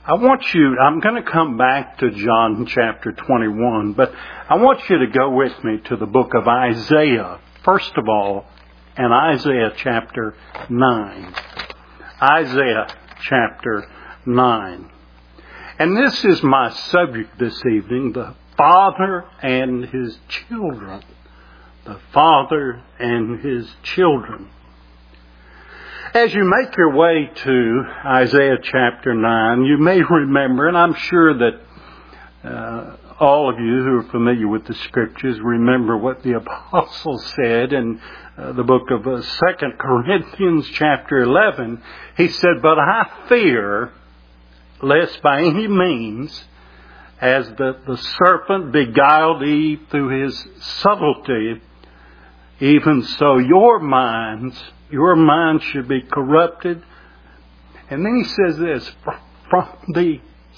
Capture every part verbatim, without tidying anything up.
I want you, I'm going to come back to John chapter twenty-one, but I want you to go with me to the book of Isaiah, first of all, and Isaiah chapter nine. Isaiah chapter nine. And this is my subject this evening, the Father and His children. The Father and His children. As you make your way to Isaiah chapter nine, you may remember, and I'm sure that uh, all of you who are familiar with the Scriptures remember what the Apostle said in uh, the book of uh, Second Corinthians chapter eleven. He said, "But I fear, lest by any means, as the, the serpent beguiled Eve through his subtlety, even so your minds, your minds should be corrupted." And then he says this, "from the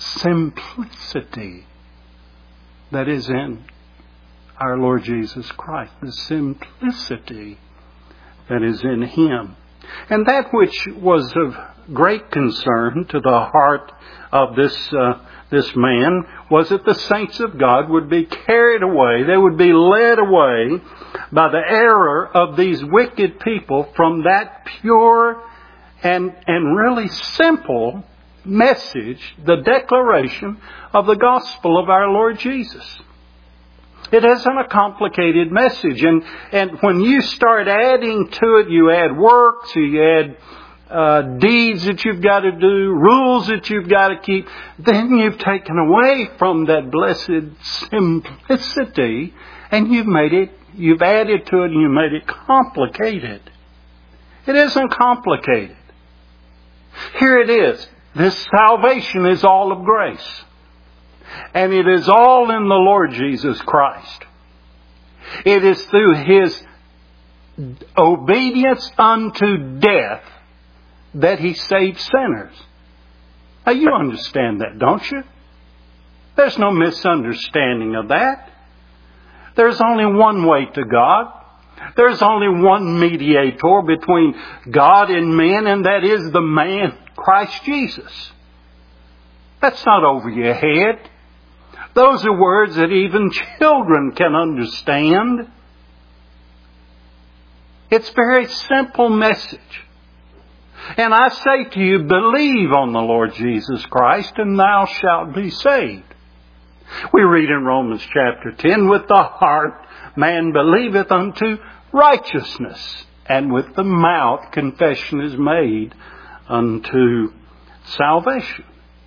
simplicity that is in our Lord Jesus Christ." The simplicity that is in Him. And that which was of great concern to the heart of this uh, this man was that the saints of God would be carried away. They would be led away by the error of these wicked people from that pure and, and really simple message, the declaration of the gospel of our Lord Jesus. It isn't a complicated message. And, and when you start adding to it, you add works, you add uh, deeds that you've got to do, rules that you've got to keep, then you've taken away from that blessed simplicity and you've made it, you've added to it and you've made it complicated. It isn't complicated. Here it is. This salvation is all of grace. And it is all in the Lord Jesus Christ. It is through His obedience unto death that He saves sinners. Now you understand that, don't you? There's no misunderstanding of that. There's only one way to God. There's only one mediator between God and men, and that is the man, Christ Jesus. That's not over your head. Those are words that even children can understand. It's a very simple message. And I say to you, believe on the Lord Jesus Christ and thou shalt be saved. We read in Romans chapter ten, with the heart man believeth unto righteousness, and with the mouth confession is made unto salvation.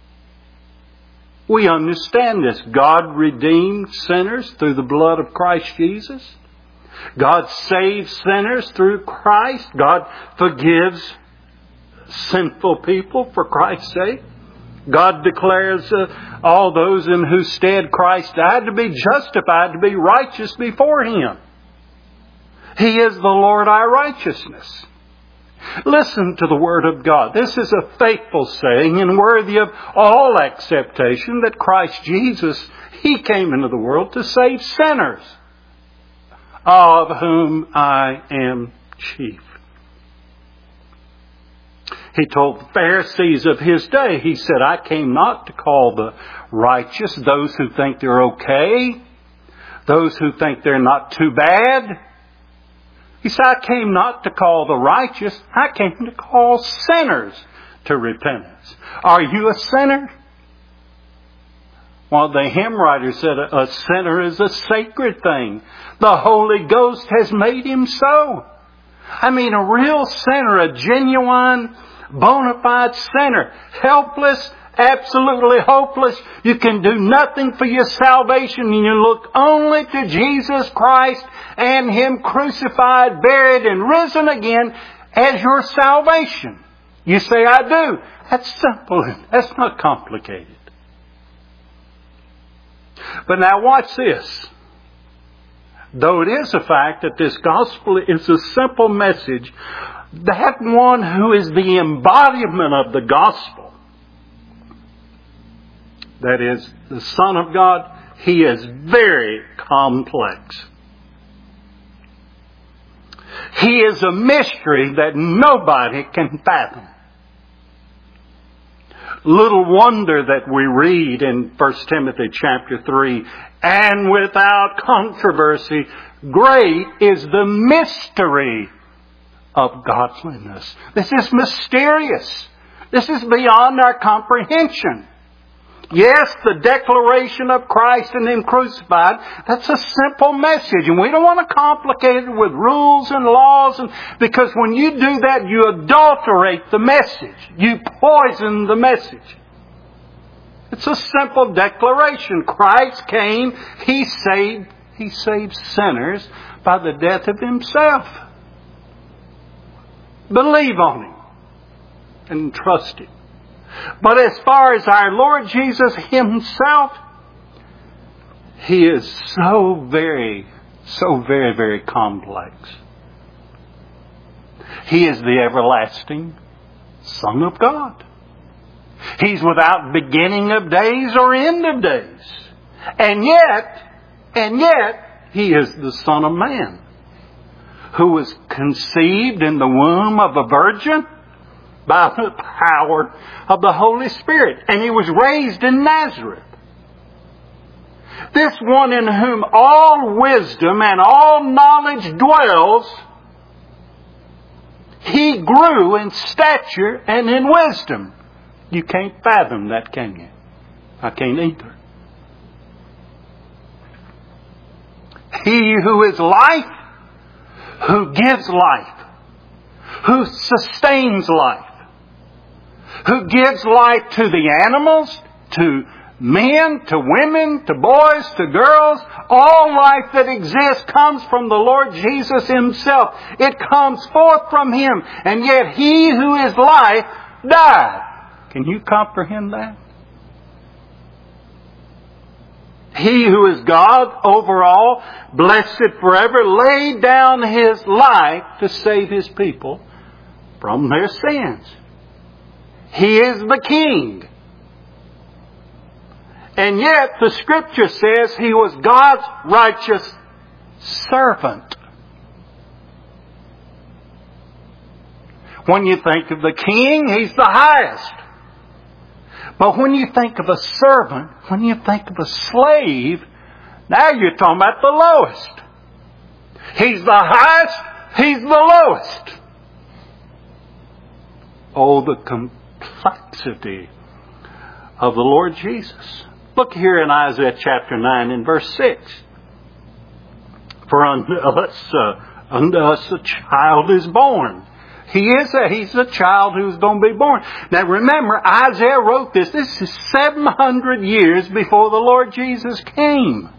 We understand this. God redeemed sinners through the blood of Christ Jesus. God saves sinners through Christ. God forgives sinful people for Christ's sake. God declares uh, all those in whose stead Christ died to be justified, to be righteous before Him. He is the Lord our righteousness. Listen to the Word of God. This is a faithful saying and worthy of all acceptation that Christ Jesus, He came into the world to save sinners, of whom I am chief. He told the Pharisees of His day, He said, "I came not to call the righteous, those who think they're okay, those who think they're not too bad. He said, I came not to call the righteous, I came to call sinners to repentance." Are you a sinner? Well, the hymn writer said a sinner is a sacred thing. The Holy Ghost has made him so. I mean, a real sinner, a genuine, bona fide sinner, helpless, absolutely hopeless. You can do nothing for your salvation, and you look only to Jesus Christ and Him crucified, buried, and risen again as your salvation. You say, "I do." That's simple. That's not complicated. But now watch this. Though it is a fact that this gospel is a simple message, that one who is the embodiment of the gospel, that is the Son of God, He is very complex. He is a mystery that nobody can fathom. Little wonder that we read in First Timothy chapter three, and without controversy, great is the mystery of godliness. This is mysterious. This is beyond our comprehension. Yes, the declaration of Christ and Him crucified, that's a simple message. And we don't want to complicate it with rules and laws. And, because when you do that, you adulterate the message. You poison the message. It's a simple declaration. Christ came, He saved, He saved sinners by the death of Himself. Believe on Him and trust Him. But as far as our Lord Jesus Himself, He is so very, so very, very complex. He is the everlasting Son of God. He's without beginning of days or end of days. And yet, and yet, He is the Son of Man, who was conceived in the womb of a virgin by the power of the Holy Spirit. And He was raised in Nazareth. This one in whom all wisdom and all knowledge dwells, He grew in stature and in wisdom. You can't fathom that, can you? I can't either. He who is life, who gives life, who sustains life, who gives life to the animals, to men, to women, to boys, to girls. All life that exists comes from the Lord Jesus Himself. It comes forth from Him. And yet He who is life died. Can you comprehend that? He who is God over all, blessed forever, laid down His life to save His people from their sins. He is the King. And yet the Scripture says He was God's righteous servant. When you think of the King, He's the highest. But when you think of a servant, when you think of a slave, now you're talking about the lowest. He's the highest, He's the lowest. Oh, the complexity of the Lord Jesus. Look here in Isaiah chapter nine and verse six. For unto us, uh, unto us a child is born. He is a, he's a child who's going to be born. Now remember, Isaiah wrote this. This is seven hundred years before the Lord Jesus came.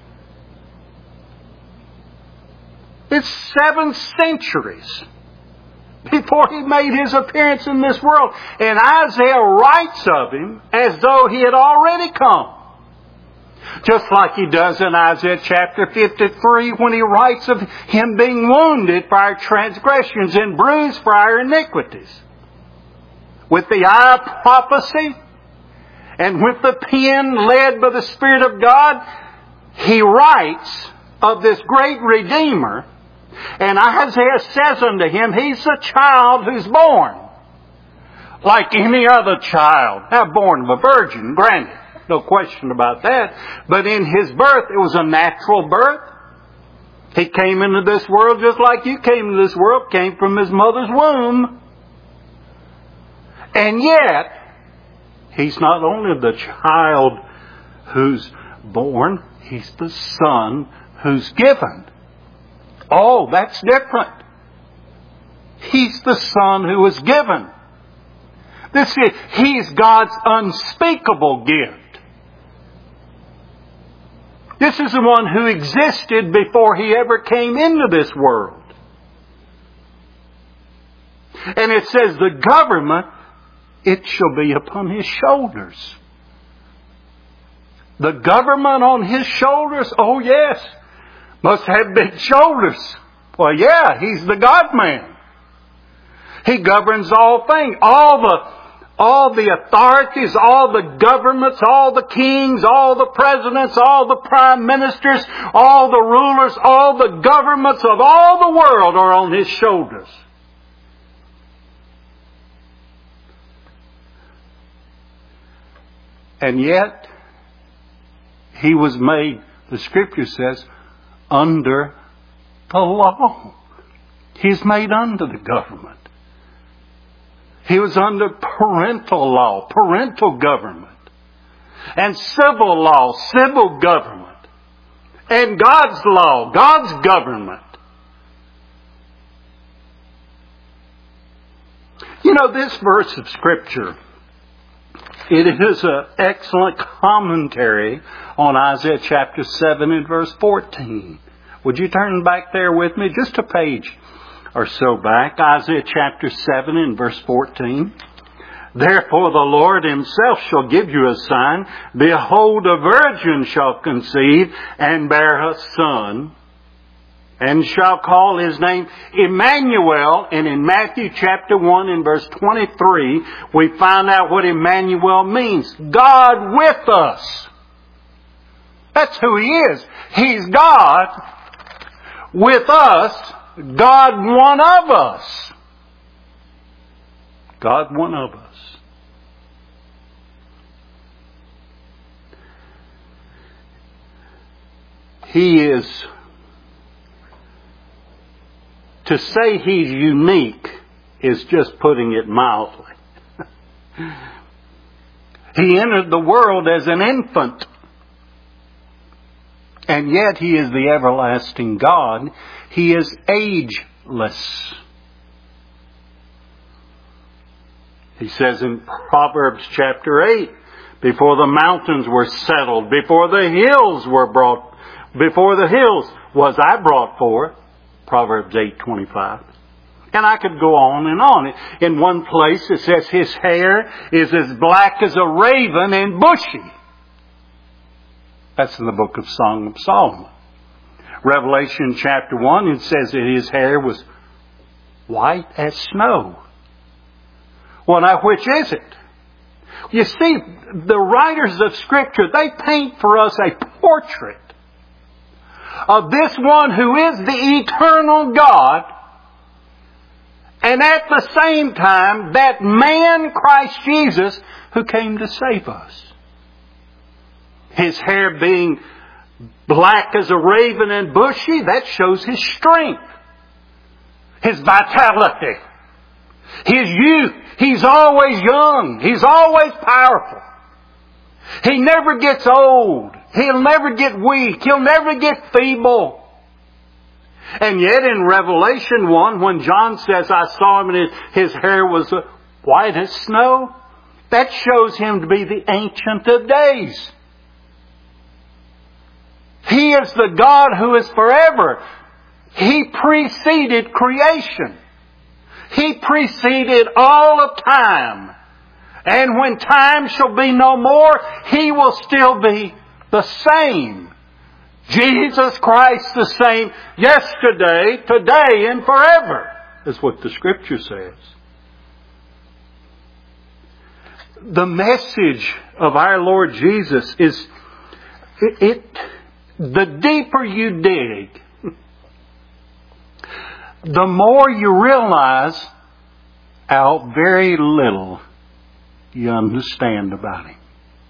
It's seven centuries before He made His appearance in this world. And Isaiah writes of Him as though He had already come. Just like he does in Isaiah chapter fifty-three when he writes of Him being wounded for our transgressions and bruised for our iniquities. With the eye of prophecy and with the pen led by the Spirit of God, he writes of this great Redeemer. And Isaiah says unto him, He's a child who's born. Like any other child. Now born of a virgin, granted. No question about that. But in His birth, it was a natural birth. He came into this world just like you came into this world. Came from His mother's womb. And yet, He's not only the child who's born, He's the Son who's given. Oh, that's different. He's the Son who was given. This is, He's God's unspeakable gift. This is the one who existed before He ever came into this world. And it says the government, it shall be upon His shoulders. The government on His shoulders? Oh yes. Must have big shoulders. Well yeah, He's the God-man. He governs all things. All the All the authorities, all the governments, all the kings, all the presidents, all the prime ministers, all the rulers, all the governments of all the world are on His shoulders. And yet, He was made, the Scripture says, under the law. He's made under the government. He was under parental law, parental government. And civil law, civil government. And God's law, God's government. You know, this verse of Scripture, it is an excellent commentary on Isaiah chapter seven and verse fourteen. Would you turn back there with me? Just a page or so back. Isaiah chapter seven and verse fourteen. Therefore the Lord Himself shall give you a sign. Behold, a virgin shall conceive and bear a son, and shall call His name Emmanuel. And in Matthew chapter one and verse twenty-three, we find out what Emmanuel means. God with us. That's who He is. He's God with us. God one of us. God one of us. He is, to say He's unique is just putting it mildly. He entered the world as an infant. And yet He is the everlasting God. He is ageless. He says in Proverbs chapter eight, before the mountains were settled, before the hills were brought, before the hills was I brought forth. Proverbs eight twenty-five. And I could go on and on. In one place it says His hair is as black as a raven and bushy. That's in the book of Song of Solomon. Revelation chapter one, it says that His hair was white as snow. Well, now which is it? You see, the writers of Scripture, they paint for us a portrait of this one who is the eternal God, and at the same time, that man, Christ Jesus, who came to save us. His hair being black as a raven and bushy, that shows His strength, His vitality, His youth. He's always young. He's always powerful. He never gets old. He'll never get weak. He'll never get feeble. And yet in Revelation one, when John says, I saw Him and his, his hair was white as snow, that shows Him to be the Ancient of Days. He is the God who is forever. He preceded creation. He preceded all of time. And when time shall be no more, He will still be the same. Jesus Christ the same yesterday, today, and forever, is what the Scripture says. The message of our Lord Jesus is, it, it the deeper you dig, the more you realize how very little you understand about Him.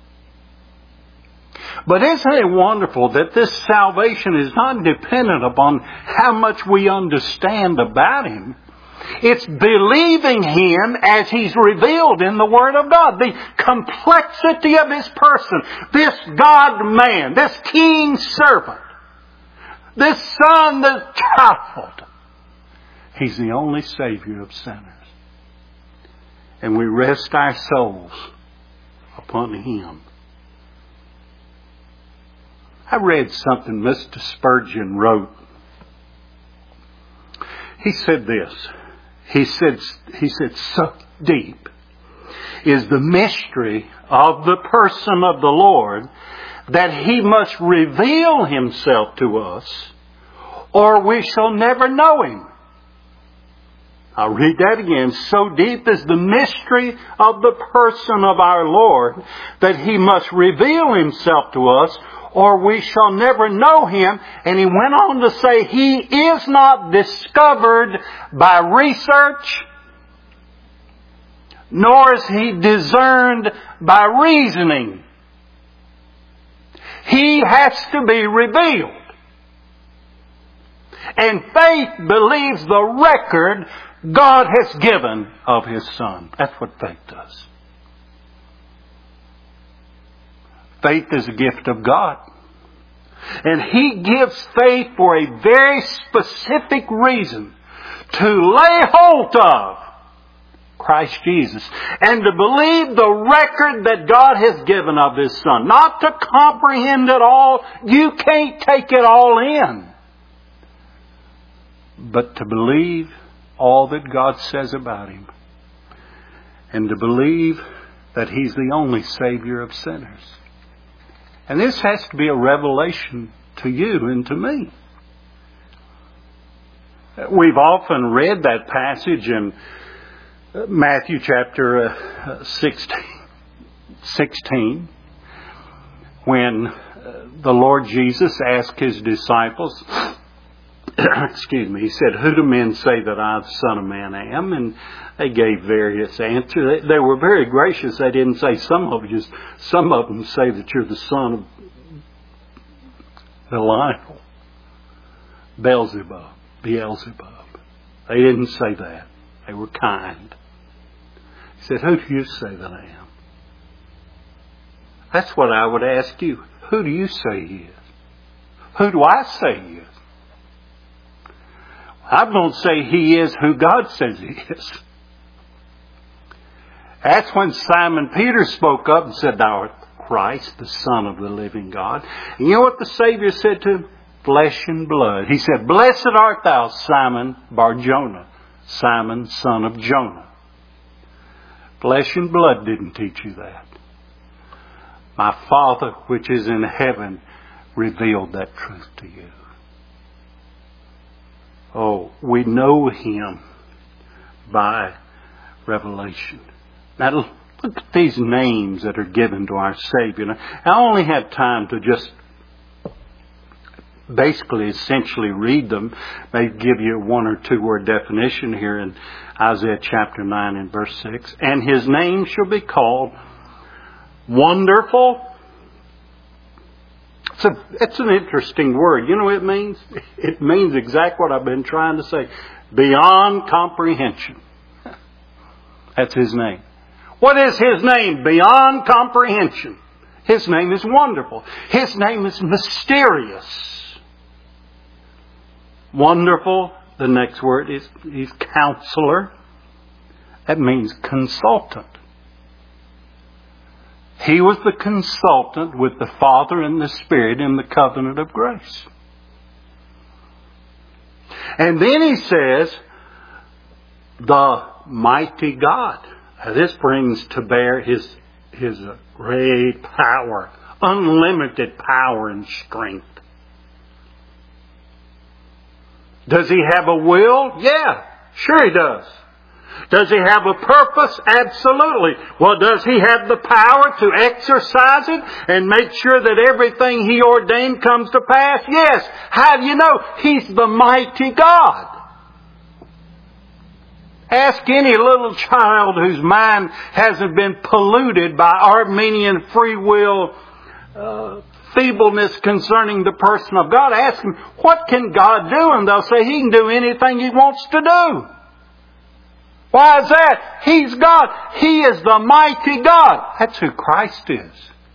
But isn't it wonderful that this salvation is not dependent upon how much we understand about Him? It's believing Him as He's revealed in the Word of God. The complexity of His person. This God-man, this King servant, this Son, this child. He's the only Savior of sinners. And we rest our souls upon Him. I read something Mister Spurgeon wrote. He said this. He said, he said, so deep is the mystery of the person of the Lord that He must reveal Himself to us, or we shall never know Him. I'll read that again. So deep is the mystery of the person of our Lord that He must reveal Himself to us, or we shall never know Him. And he went on to say, He is not discovered by research, nor is He discerned by reasoning. He has to be revealed. And faith believes the record God has given of His Son. That's what faith does. Faith is a gift of God. And He gives faith for a very specific reason. To lay hold of Christ Jesus. And to believe the record that God has given of His Son. Not to comprehend it all. You can't take it all in. But to believe all that God says about Him. And to believe that He's the only Savior of sinners. And this has to be a revelation to you and to me. We've often read that passage in Matthew chapter sixteen, when the Lord Jesus asked His disciples, excuse me, He said, "Who do men say that I, the Son of Man, am?" And they gave various answers. They, they were very gracious. They didn't say some of you. Some of them say that you're the son of Belial, Beelzebub, Beelzebub. They didn't say that. They were kind. He said, "Who do you say that I am?" That's what I would ask you. Who do you say He is? Who do I say He is? I don't say He is who God says He is. That's when Simon Peter spoke up and said, "Thou art Christ, the Son of the living God." And you know what the Savior said to him? Flesh and blood. He said, "Blessed art thou, Simon Bar-Jonah, Simon, son of Jonah." Flesh and blood didn't teach you that. My Father, which is in heaven, revealed that truth to you. Oh, we know Him by revelation. Now, look at these names that are given to our Savior. Now, I only have time to just basically, essentially read them. They give you a one or two word definition here in Isaiah chapter nine and verse six. "And His name shall be called Wonderful." It's, a, it's an interesting word. You know what it means? It means exactly what I've been trying to say. Beyond comprehension. That's His name. What is His name? Beyond comprehension. His name is wonderful. His name is mysterious. Wonderful. The next word is He's Counselor. That means consultant. He was the consultant with the Father and the Spirit in the covenant of grace. And then He says, the mighty God. Now this brings to bear His, His great power, unlimited power and strength. Does He have a will? Yeah, sure He does. Does He have a purpose? Absolutely. Well, does He have the power to exercise it and make sure that everything He ordained comes to pass? Yes. How do you know? He's the mighty God. Ask any little child whose mind hasn't been polluted by Arminian free will uh, feebleness concerning the person of God. Ask them, what can God do? And they'll say He can do anything He wants to do. Why is that? He's God. He is the mighty God. That's who Christ is.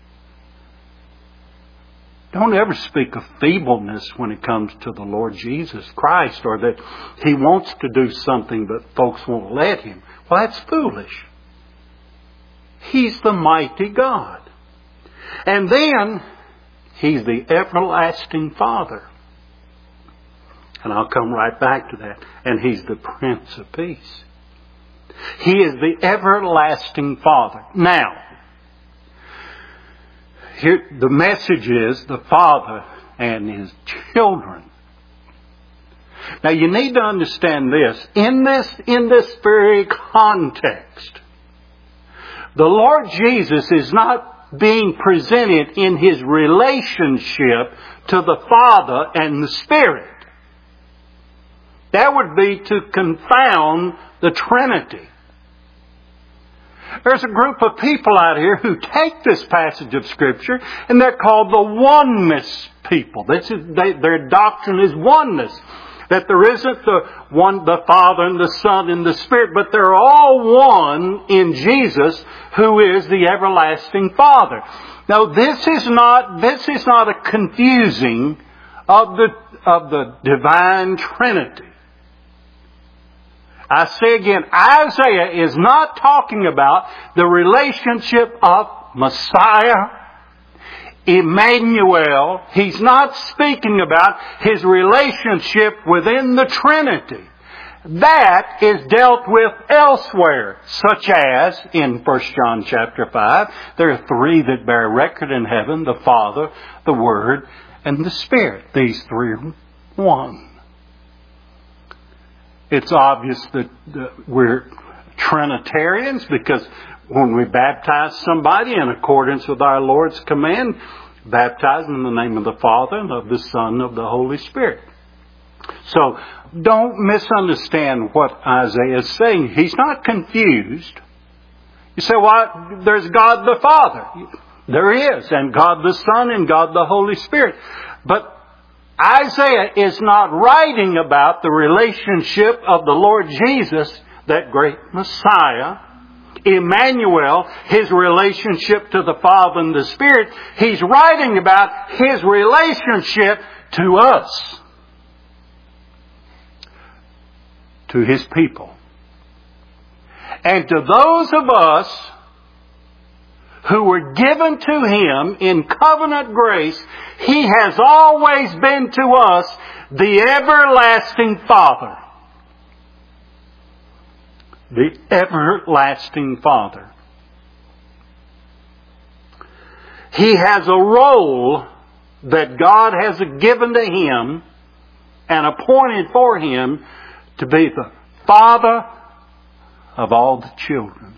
Don't ever speak of feebleness when it comes to the Lord Jesus Christ, or that He wants to do something but folks won't let Him. Well, that's foolish. He's the mighty God. And then He's the everlasting Father. And I'll come right back to that. And He's the Prince of Peace. He is the everlasting Father. Now, here the message is the Father and His children. Now you need to understand this. In this, in this very context, the Lord Jesus is not being presented in His relationship to the Father and the Spirit. That would be to confound the Trinity. There's a group of people out here who take this passage of Scripture and they're called the oneness people. This is, they, their doctrine is oneness. That there isn't the one, the Father and the Son and the Spirit, but they're all one in Jesus, who is the everlasting Father. Now, this is not this is not a confusing of the of the divine Trinity. I say again, Isaiah is not talking about the relationship of Messiah, Emmanuel. He's not speaking about his relationship within the Trinity. That is dealt with elsewhere, such as in First John chapter five, there are three that bear record in heaven, the Father, the Word, and the Spirit. These three are one. It's obvious that we're Trinitarians because when we baptize somebody in accordance with our Lord's command, baptize them in the name of the Father and of the Son and of the Holy Spirit. So don't misunderstand what Isaiah is saying. He's not confused. You say, well, there's God the Father. There is, and God the Son and God the Holy Spirit. But Isaiah is not writing about the relationship of the Lord Jesus, that great Messiah, Emmanuel, his relationship to the Father and the Spirit. He's writing about his relationship to us, to his people. And to those of us who were given to him in covenant grace, he has always been to us the everlasting Father. The everlasting Father. He has a role that God has given to him and appointed for him to be the Father of all the children.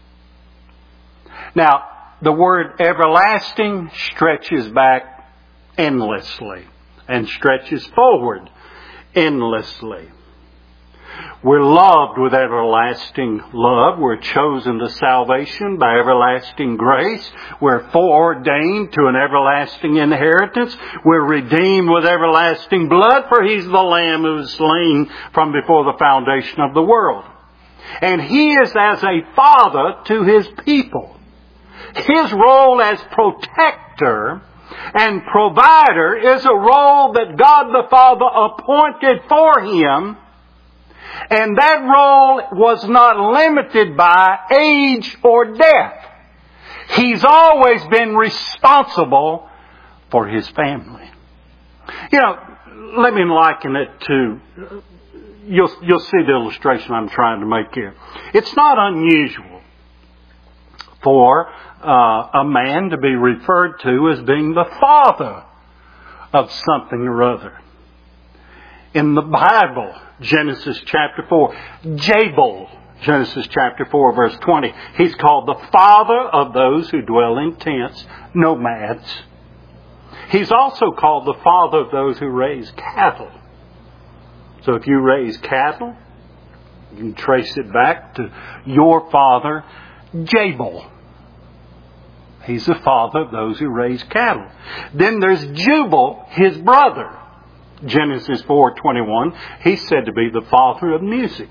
Now, the word everlasting stretches back endlessly and stretches forward endlessly. We're loved with everlasting love. We're chosen to salvation by everlasting grace. We're foreordained to an everlasting inheritance. We're redeemed with everlasting blood, for He's the Lamb who was slain from before the foundation of the world. And He is as a father to His people. His role as protector and provider is a role that God the Father appointed for Him. And that role was not limited by age or death. He's always been responsible for His family. You know, let me liken it to, you'll, you'll see the illustration I'm trying to make here. It's not unusual for uh, a man to be referred to as being the father of something or other. In the Bible, Genesis chapter four, Jabal, Genesis chapter four, verse twenty, he's called the father of those who dwell in tents, nomads. He's also called the father of those who raise cattle. So if you raise cattle, you can trace it back to your father, Jabal. He's the father of those who raise cattle. Then there's Jubal, his brother. Genesis four twenty-one, he's said to be the father of music.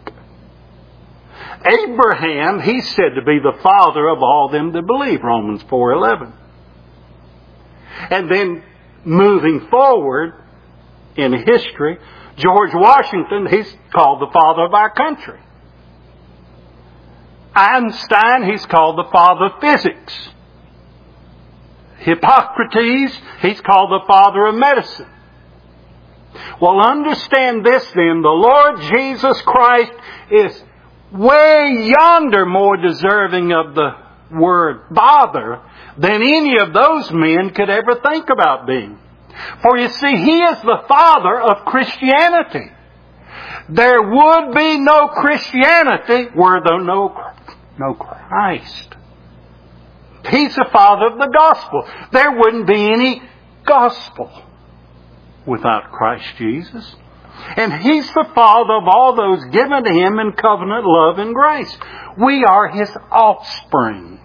Abraham, he's said to be the father of all them that believe, Romans four eleven. And then moving forward in history, George Washington, he's called the father of our country. Einstein, he's called the father of physics. Hippocrates, he's called the father of medicine. Well, understand this then, the Lord Jesus Christ is way yonder more deserving of the word Father than any of those men could ever think about being. For you see, He is the Father of Christianity. There would be no Christianity were there no, no Christ. He's the Father of the gospel. There wouldn't be any gospel without Christ Jesus. And He's the Father of all those given to Him in covenant love and grace. We are His offspring.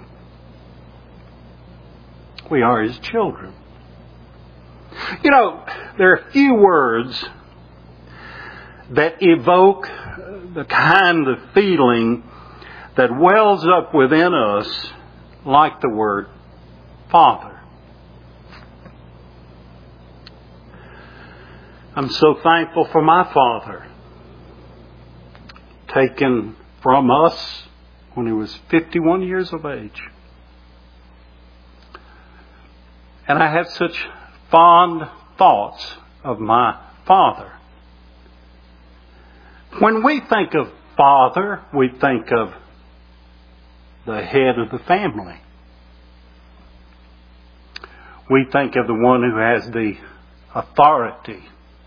We are His children. You know, there are few words that evoke the kind of feeling that wells up within us like the word Father. I'm so thankful for my father, taken from us when he was fifty-one years of age. And I have such fond thoughts of my father. When we think of father, we think of the head of the family. We think of the one who has the authority.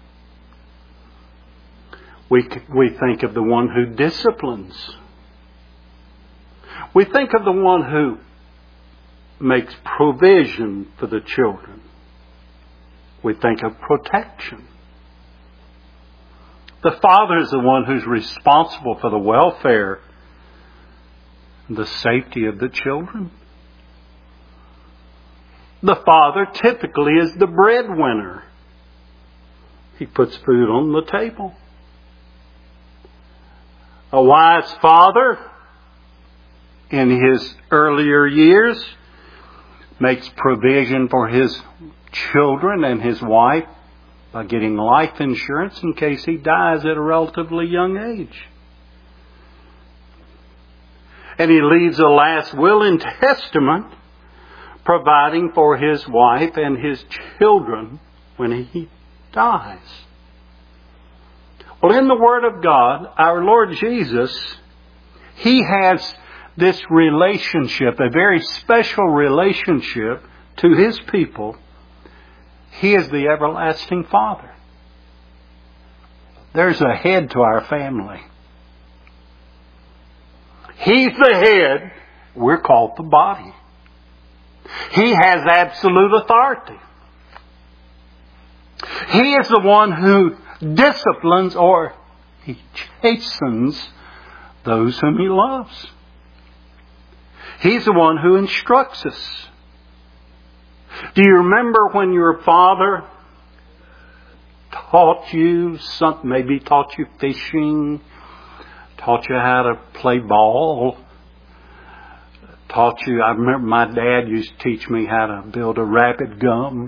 We, we think of the one who disciplines. We think of the one who makes provision for the children. We think of protection. The father is the one who's responsible for the welfare and the safety of the children. The father typically is the breadwinner. He puts food on the table. A wise father, in his earlier years, makes provision for his children and his wife by getting life insurance in case he dies at a relatively young age. And he leaves a last will and testament providing for his wife and his children when he dies. Well, in the Word of God, our Lord Jesus, He has this relationship, a very special relationship to His people. He is the everlasting Father. There's a head to our family. He's the head. We're called the body. He has absolute authority. He is the one who disciplines or He chastens those whom He loves. He's the one who instructs us. Do you remember when your father taught you something, maybe taught you fishing, taught you how to play ball, taught you, I remember my dad used to teach me how to build a rabbit gum,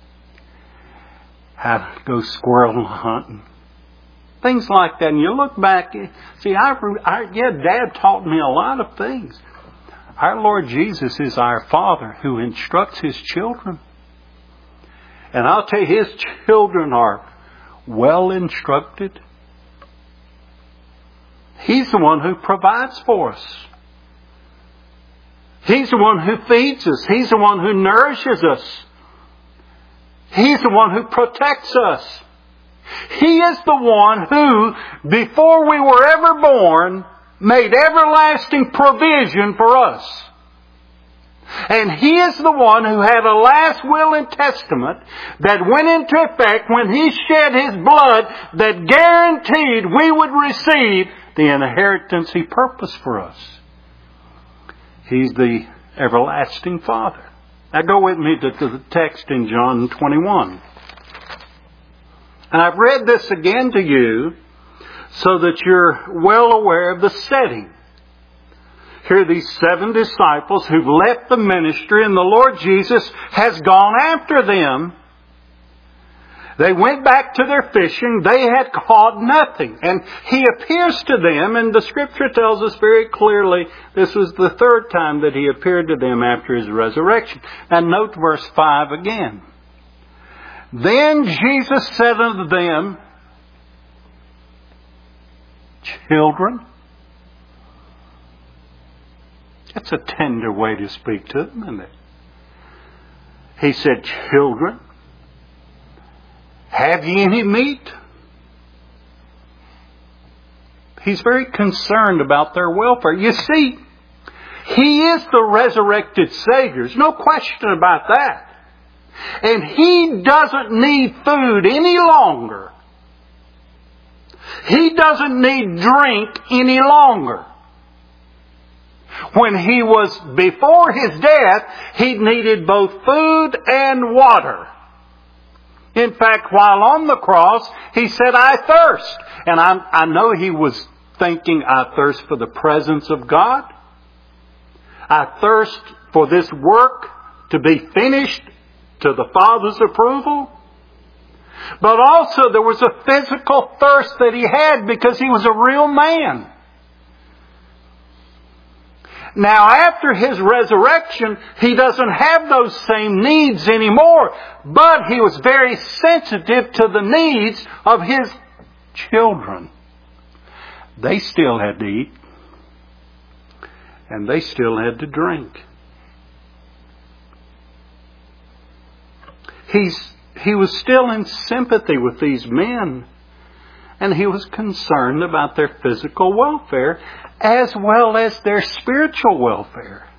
how to go squirrel hunting, things like that. And you look back, see, I, I, yeah, Dad taught me a lot of things. Our Lord Jesus is our Father who instructs His children. And I'll tell you, His children are well instructed. He's the one who provides for us. He's the one who feeds us. He's the one who nourishes us. He's the one who protects us. He is the one who, before we were ever born, made everlasting provision for us. And He is the one who had a last will and testament that went into effect when He shed His blood that guaranteed we would receive the inheritance He purposed for us. He's the everlasting Father. Now go with me to, to the text in John twenty-one. And I've read this again to you so that you're well aware of the setting. Here are these seven disciples who've left the ministry, and the Lord Jesus has gone after them. They went back to their fishing. They had caught nothing. And He appears to them, and the Scripture tells us very clearly this was the third time that He appeared to them after His resurrection. And note verse five again. Then Jesus said unto them, children. That's a tender way to speak to them, isn't it? He said, children, have ye any meat? He's very concerned about their welfare. You see, He is the resurrected Savior. There's no question about that. And He doesn't need food any longer He doesn't need drink any longer. When he was before his death, he needed both food and water. In fact, while on the cross, he said, I thirst. And I, I know he was thinking, I thirst for the presence of God. I thirst for this work to be finished to the Father's approval. But also there was a physical thirst that he had because he was a real man. Now, after his resurrection, he doesn't have those same needs anymore. But he was very sensitive to the needs of his children. They still had to eat. And they still had to drink. He's, he was still in sympathy with these men. And he was concerned about their physical welfare as well as their spiritual welfare.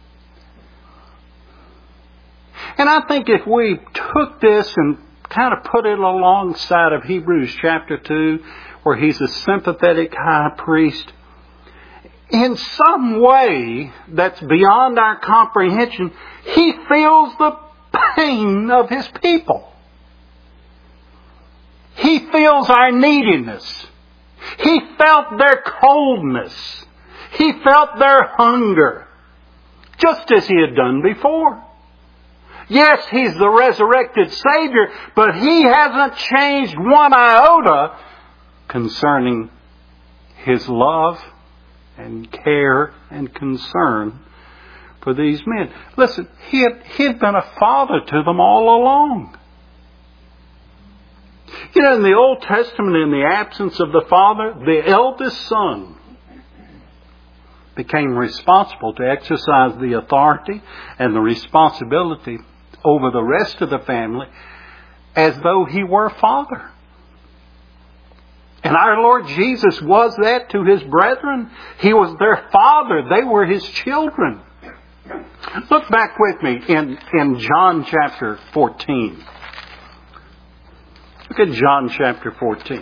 And I think if we took this and kind of put it alongside of Hebrews chapter two, where he's a sympathetic high priest, in some way that's beyond our comprehension, he feels the pain of his people. He feels our neediness. He felt their coldness. He felt their hunger, just as he had done before. Yes, he's the resurrected Savior, but he hasn't changed one iota concerning his love and care and concern for these men. Listen, he had, he had been a father to them all along. You know, in the Old Testament, in the absence of the father, the eldest son became responsible to exercise the authority and the responsibility over the rest of the family as though he were father. And our Lord Jesus was that to his brethren. He was their father. They were his children. Look back with me in, in John chapter fourteen. Look at John chapter fourteen.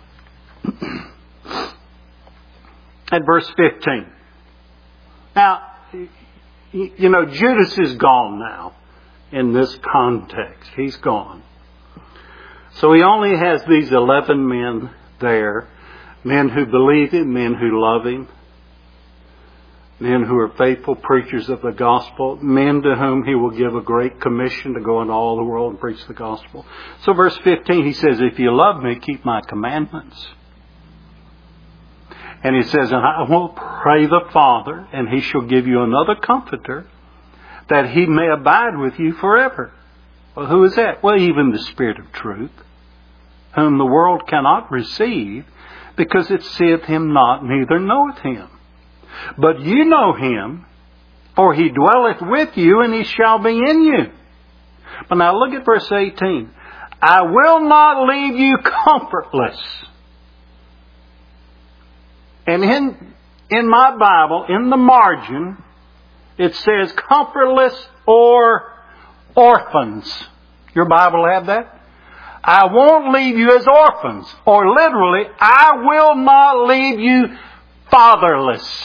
At verse fifteen. Now, you know, Judas is gone now in this context. He's gone. So he only has these eleven men there. Men who believe him, men who love him. Men who are faithful preachers of the gospel. Men to whom he will give a great commission to go into all the world and preach the gospel. So verse fifteen, he says, if you love me, keep my commandments. And he says, and I will pray the Father, and he shall give you another comforter, that he may abide with you forever. Well, who is that? Well, even the Spirit of truth, whom the world cannot receive, because it seeth him not, neither knoweth him. But you know him, for he dwelleth with you, and he shall be in you. But now look at verse eighteen. I will not leave you comfortless. And in, in my Bible, in the margin, it says comfortless or orphans. Your Bible have that? I won't leave you as orphans. Or literally, I will not leave you fatherless.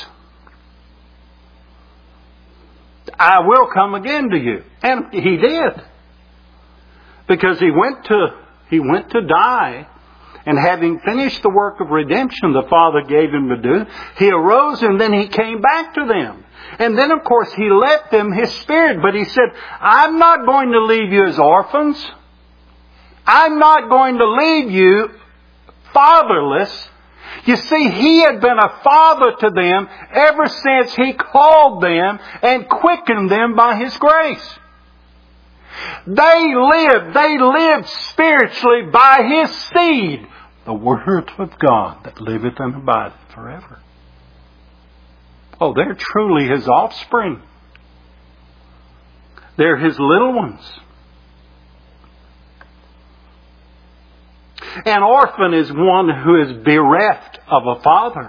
I will come again to you. And he did. Because he went to, he went to die. And having finished the work of redemption the Father gave him to do, he arose and then he came back to them. And then, of course, he left them his Spirit. But he said, I'm not going to leave you as orphans. I'm not going to leave you fatherless. You see, he had been a father to them ever since he called them and quickened them by his grace. They lived, they lived spiritually by his seed, the Word of God that liveth and abideth forever. Oh, they're truly his offspring. They're his little ones. An orphan is one who is bereft of a father.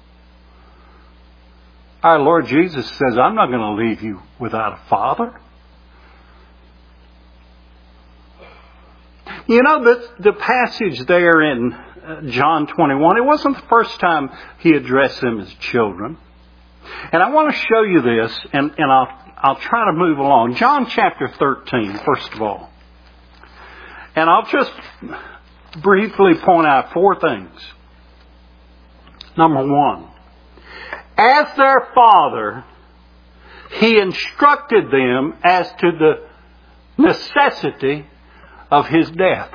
Our Lord Jesus says, I'm not going to leave you without a father. You know, the, the passage there in uh, John twenty-one, it wasn't the first time he addressed them as children. And I want to show you this, and, and I'll, I'll try to move along. John chapter thirteen, first of all. And I'll just briefly point out four things. Number one, as their Father, He instructed them as to the necessity of His death.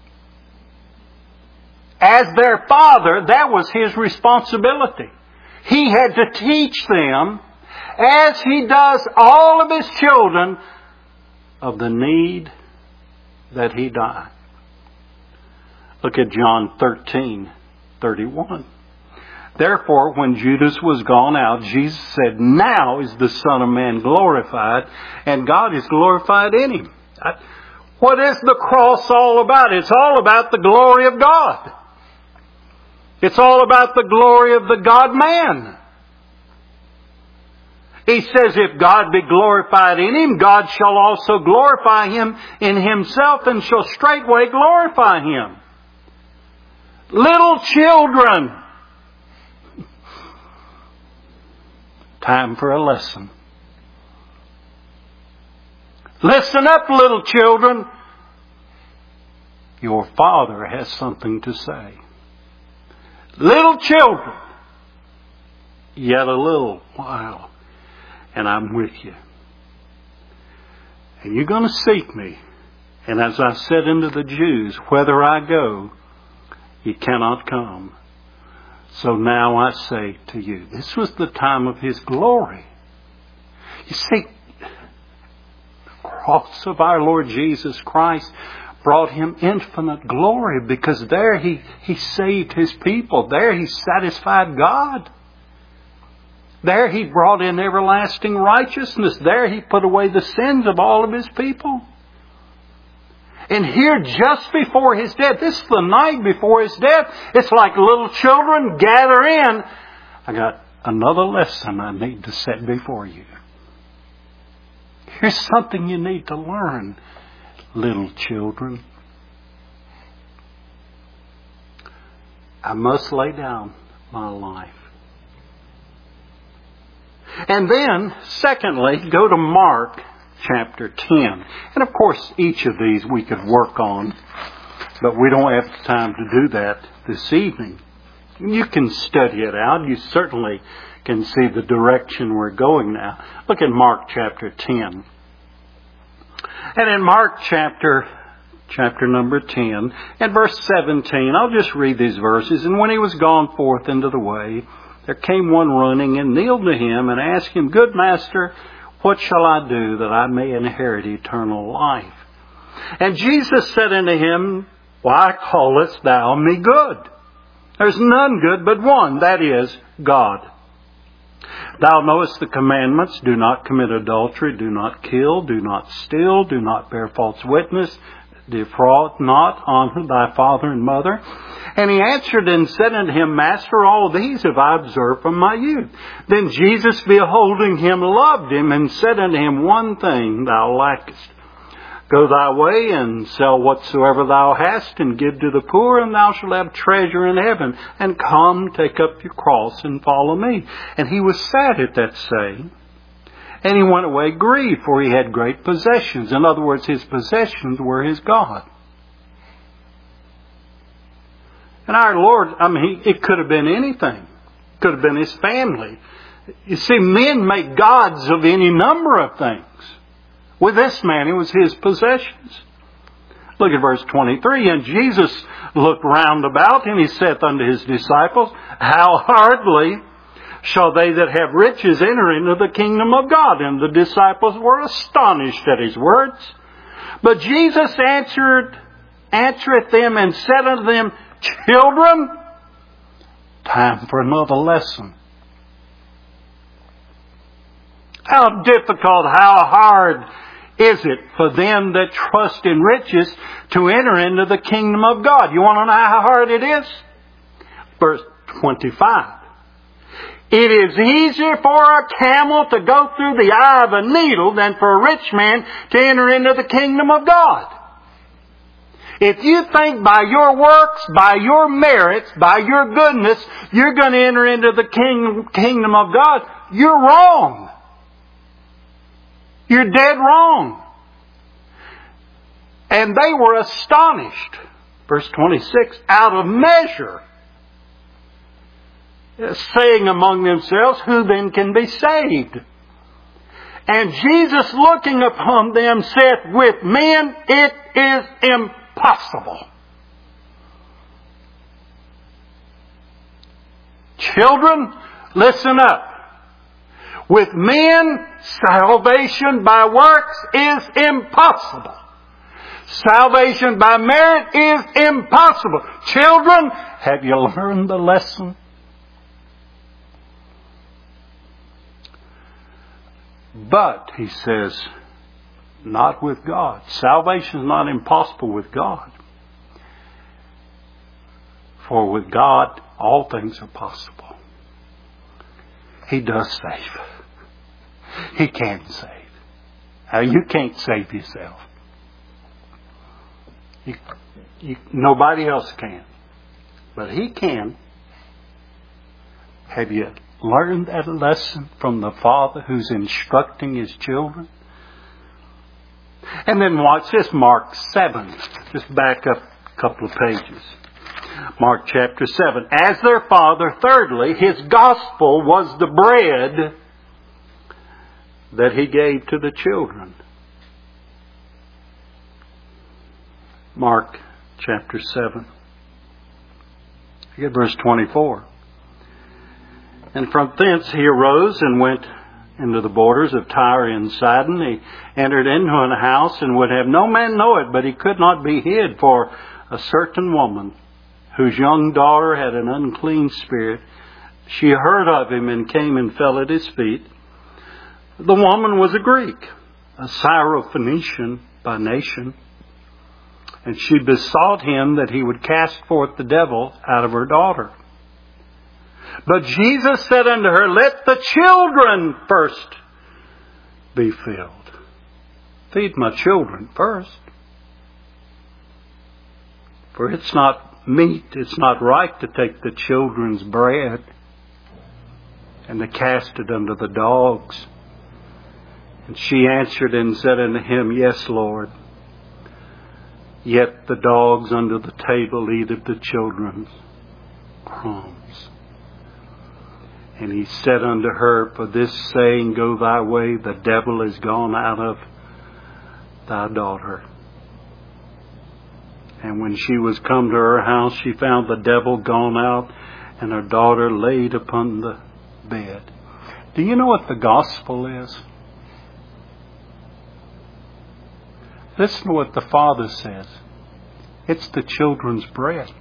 As their Father, that was His responsibility. He had to teach them, as He does all of His children, of the need that He died. Look at John thirteen thirty-one. Therefore, when Judas was gone out, Jesus said, now is the Son of Man glorified, and God is glorified in Him. What is the cross all about? It's all about the glory of God. It's all about the glory of the God-man. He says, if God be glorified in Him, God shall also glorify Him in Himself, and shall straightway glorify Him. Little children, time for a lesson. Listen up, little children. Your Father has something to say. Little children, yet a little while, and I'm with you. And you're going to seek me. And as I said unto the Jews, whither I go, ye cannot come. So now I say to you, this was the time of His glory. You see, the cross of our Lord Jesus Christ brought Him infinite glory, because there He, he saved His people. There He satisfied God. There He brought in everlasting righteousness. There He put away the sins of all of His people. And here, just before His death, this is the night before His death, it's like little children gather in. I got another lesson I need to set before you. Here's something you need to learn, little children. I must lay down my life. And then, secondly, go to Mark chapter ten. And of course, each of these we could work on, but we don't have time to do that this evening. You can study it out. You certainly can see the direction we're going now. Look at Mark chapter ten. And in Mark chapter chapter number ten and verse seventeen, I'll just read these verses. And when He was gone forth into the way, there came one running and kneeled to Him and asked Him, Good Master, what shall I do that I may inherit eternal life? And Jesus said unto him, Why callest thou me good? There's none good but one, that is, God. Thou knowest the commandments, do not commit adultery, do not kill, do not steal, do not bear false witness, defraud not, honor thy father and mother. And he answered and said unto him, Master, all these have I observed from my youth. Then Jesus, beholding him, loved him, and said unto him, One thing thou lackest. Go thy way and sell whatsoever thou hast, and give to the poor, and thou shalt have treasure in heaven. And come, take up your cross, and follow me. And he was sad at that saying. And he went away grieved, for he had great possessions. In other words, his possessions were his God. And our Lord, I mean, it could have been anything. It could have been his family. You see, men make gods of any number of things. With this man, it was his possessions. Look at verse twenty-three. And Jesus looked round about, and he saith unto his disciples, How hardly shall they that have riches enter into the kingdom of God? And the disciples were astonished at his words. But Jesus answered, answereth them and said unto them, Children, time for another lesson. How difficult, how hard is it for them that trust in riches to enter into the kingdom of God? You want to know how hard it is? Verse twenty-five. It is easier for a camel to go through the eye of a needle than for a rich man to enter into the kingdom of God. If you think by your works, by your merits, by your goodness, you're going to enter into the king, kingdom of God, you're wrong. You're dead wrong. And they were astonished. Verse twenty-six, out of measure, saying among themselves, who then can be saved? And Jesus, looking upon them, said, with men it is impossible. Children, listen up. With men, salvation by works is impossible. Salvation by merit is impossible. Children, have you learned the lesson? But, he says, not with God. Salvation is not impossible with God. For with God, all things are possible. He does save. He can save. Now, you can't save yourself. You, you, nobody else can. But He can. Have you learned that lesson from the Father who's instructing His children? And then watch this, Mark seven. Just back up a couple of pages. Mark chapter seven. As their Father, thirdly, His gospel was the bread that He gave to the children. Mark chapter seven. Look at verse twenty-four. And from thence he arose and went into the borders of Tyre and Sidon. He entered into a house and would have no man know it, but he could not be hid, for a certain woman, whose young daughter had an unclean spirit, she heard of him and came and fell at his feet. The woman was a Greek, a Syrophoenician by nation, and she besought him that he would cast forth the devil out of her daughter. But Jesus said unto her, let the children first be filled. Feed my children first. For it's not meet, it's not right to take the children's bread and to cast it unto the dogs. And she answered and said unto him, yes, Lord. Yet the dogs under the table eat of the children's crumbs. And he said unto her, for this saying, go thy way, the devil is gone out of thy daughter. And when she was come to her house, she found the devil gone out, and her daughter laid upon the bed. Do you know what the gospel is? Listen to what the Father says. It's the children's bread.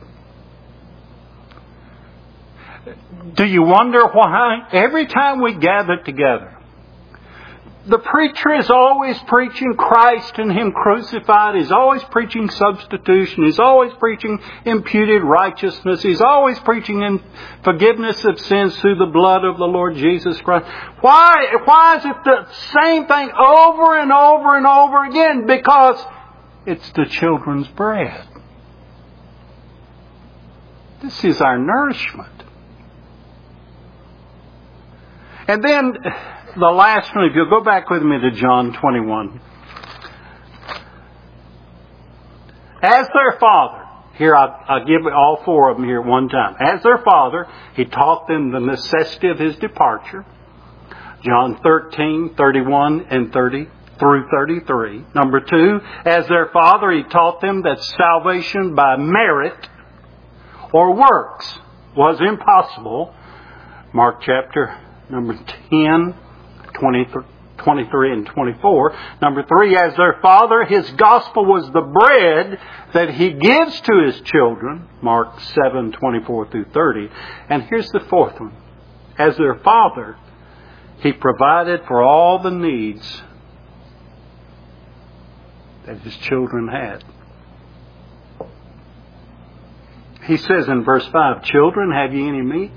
Do you wonder why every time we gather together, the preacher is always preaching Christ and Him crucified. He's always preaching substitution. He's always preaching imputed righteousness. He's always preaching in forgiveness of sins through the blood of the Lord Jesus Christ. Why, why is it the same thing over and over and over again? Because it's the children's bread. This is our nourishment. And then the last one, if you'll go back with me to John twenty-one. As their Father, here I'll, I'll give all four of them here at one time. As their Father, He taught them the necessity of His departure. John thirteen, thirty-one and thirty through thirty-three. Number two, as their Father, He taught them that salvation by merit or works was impossible. Mark chapter number ten, twenty, twenty-three and twenty-four. Number three, as their Father, His gospel was the bread that He gives to His children. Mark seven, twenty-four through thirty. And here's the fourth one. As their Father, He provided for all the needs that His children had. He says in verse five, children, have ye any meat?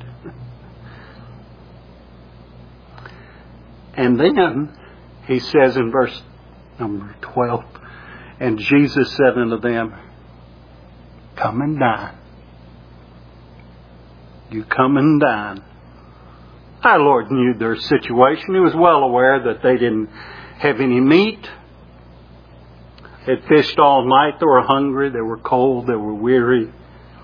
And then He says in verse number twelve, and Jesus said unto them, come and dine. You come and dine. Our Lord knew their situation. He was well aware that they didn't have any meat. They had fished all night. They were hungry. They were cold. They were weary.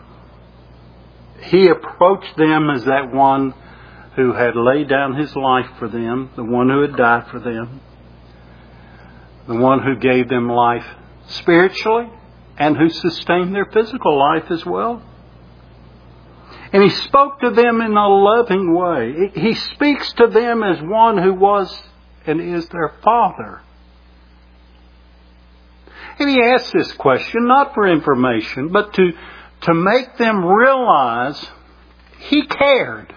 He approached them as that one who had laid down His life for them, the one who had died for them, the one who gave them life spiritually and who sustained their physical life as well. And He spoke to them in a loving way. He speaks to them as one who was and is their Father. And He asks this question not for information, but to, to make them realize He cared.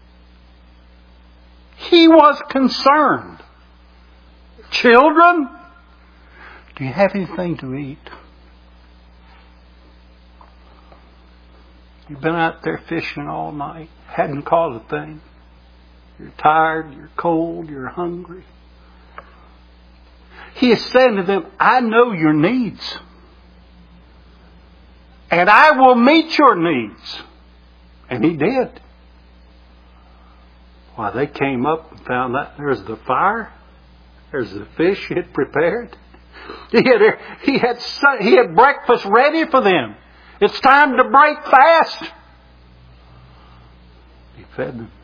He was concerned. Children, do you have anything to eat? You've been out there fishing all night, hadn't caught a thing. You're tired, you're cold, you're hungry. He is saying to them, I know your needs. And I will meet your needs. And He did. Why, they came up and found out there's the fire. There's the fish He had prepared. He had, he had, he had breakfast ready for them. It's time to break fast. He fed them.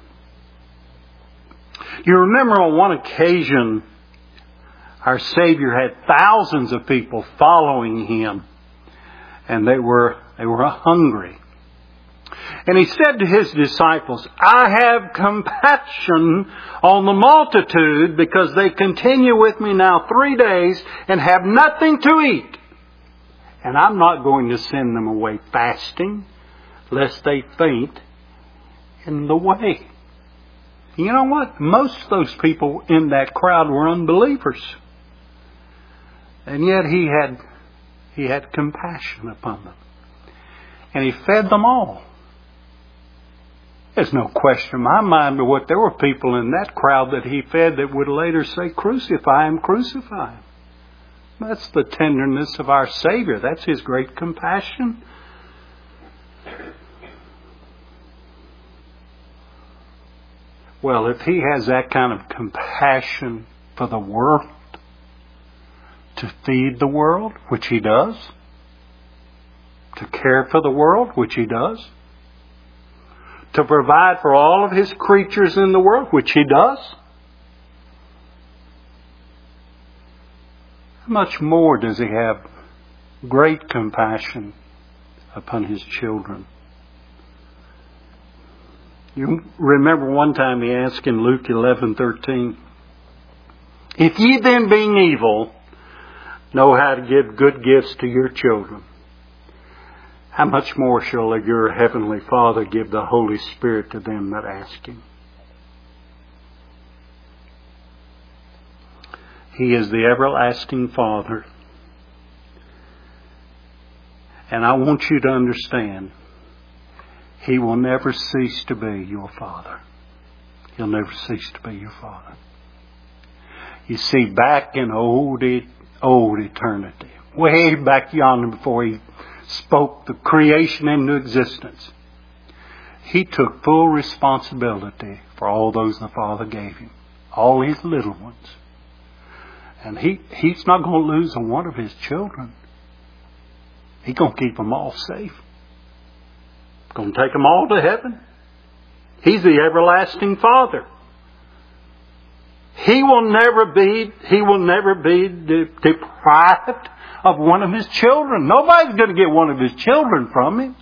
You remember on one occasion, our Savior had thousands of people following Him. And they were, they were hungry. And He said to His disciples, I have compassion on the multitude because they continue with me now three days and have nothing to eat. And I'm not going to send them away fasting, lest they faint in the way. You know what? Most of those people in that crowd were unbelievers. And yet He had, he had compassion upon them. And He fed them all. There's no question in my mind but what there were people in that crowd that He fed that would later say, crucify Him, crucify Him. That's the tenderness of our Savior. That's His great compassion. Well, if He has that kind of compassion for the world, to feed the world, which He does, to care for the world, which He does, to provide for all of His creatures in the world, which He does, how much more does He have great compassion upon His children? You remember one time He asked in Luke eleven thirteen, if ye then being evil know how to give good gifts to your children, how much more shall your heavenly Father give the Holy Spirit to them that ask Him? He is the everlasting Father. And I want you to understand, He will never cease to be your Father. He'll never cease to be your Father. You see, back in old, old eternity, way back yonder before He spoke the creation into existence, He took full responsibility for all those the Father gave Him, all His little ones. And he, He's not going to lose a one of His children. He's going to keep them all safe. Going to take them all to heaven. He's the everlasting Father. He will never be, He will never be de- deprived of one of His children. Nobody's going to get one of His children from Him.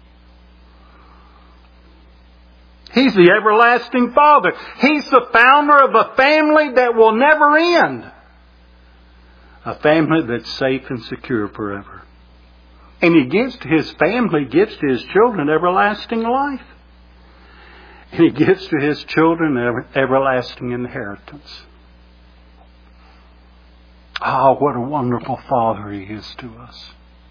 He's the everlasting Father. He's the founder of a family that will never end. A family that's safe and secure forever. And He gives to His family, gives to His children everlasting life. And He gives to His children ever, everlasting inheritance. Oh, what a wonderful Father He is to us.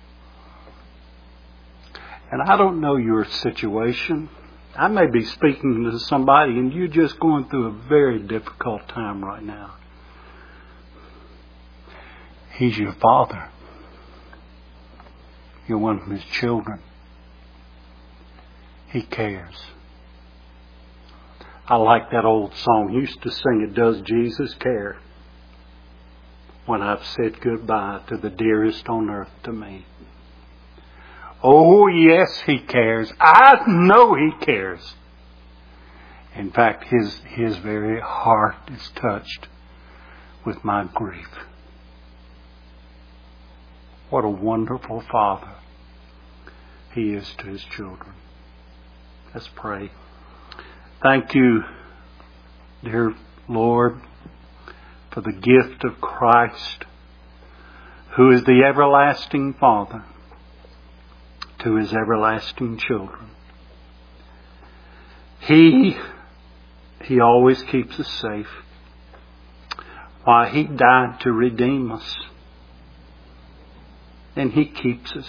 And I don't know your situation. I may be speaking to somebody and you're just going through a very difficult time right now. He's your Father. You're one of His children. He cares. I like that old song. He used to sing it, Does Jesus Care? When I've said goodbye to the dearest on earth to me. Oh, yes, He cares. I know He cares. In fact, His, His very heart is touched with my grief. What a wonderful Father He is to His children. Let's pray. Thank you, dear Lord, for the gift of Christ, who is the everlasting Father to His everlasting children. He, He always keeps us safe. Why, He died to redeem us. And He keeps us.